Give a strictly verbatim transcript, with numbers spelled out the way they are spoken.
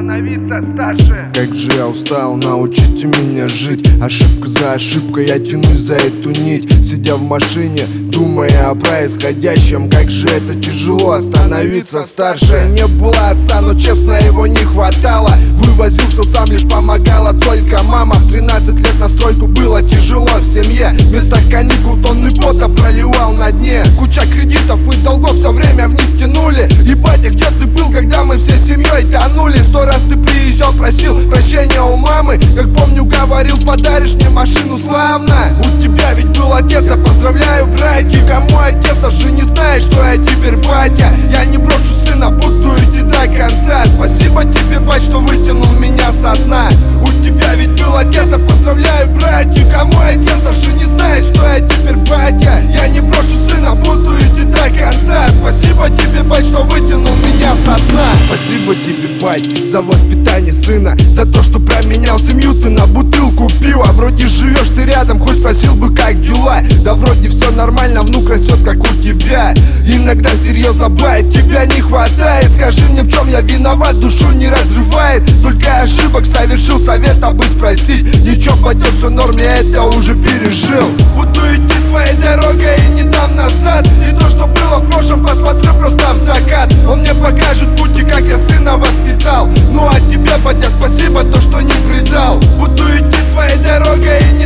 становиться старше. Как же я устал, научите меня жить. Ошибка за ошибкой, я тянусь за эту нить. Сидя в машине, думая о происходящем. Как же это тяжело, становиться старше. Не было отца, но честно его не хватало. Вывозил все сам, лишь помогала только мама. В тринадцать лет на стройку было тяжело в семье. Вместо каникул тонны пота проливал на дне. Куча кредитов и долгов все время вниз тянули. И батя, где ты был, когда мы всей семьей тонули? Сто раз ты приезжал, просил прощения у мамы. Как помню, говорил, подаришь мне машину, славно. У тебя ведь был отец, я поздравляю, братья. Кому отец, даже не знает, что я теперь батя. Я не брошу сына, буду идти до конца. Спасибо тебе, бать, что вытянул меня со дна. У тебя ведь был отец, я поздравляю, братья. Кому отец, даже не знает, что я теперь батя. Я не брошу сына, буду идти до конца. Спасибо тебе, бать, что вытянул меня со дна. Спасибо тебе, бать, за воспитание сына. За то, что променял семью ты на бутылку пива. Вроде живешь ты рядом, хоть спросил бы, как дела. Да вроде все нормально, внук растет, как у тебя. Иногда серьезно, бать, тебя не хватает. Скажи мне, в чем я виноват, душу не разрывает. Только ошибок совершил, совета бы спросить. Ничего, пойдет, все в норме, это уже пережил. Буду идти своей дорогой и не дам назад. И то, что было в прошлом, посмотрю просто в закат. Он мне покажет пути, как я сына воспитал. Ну а тебе, батя, спасибо, то, что не предал. Буду идти своей дорогой и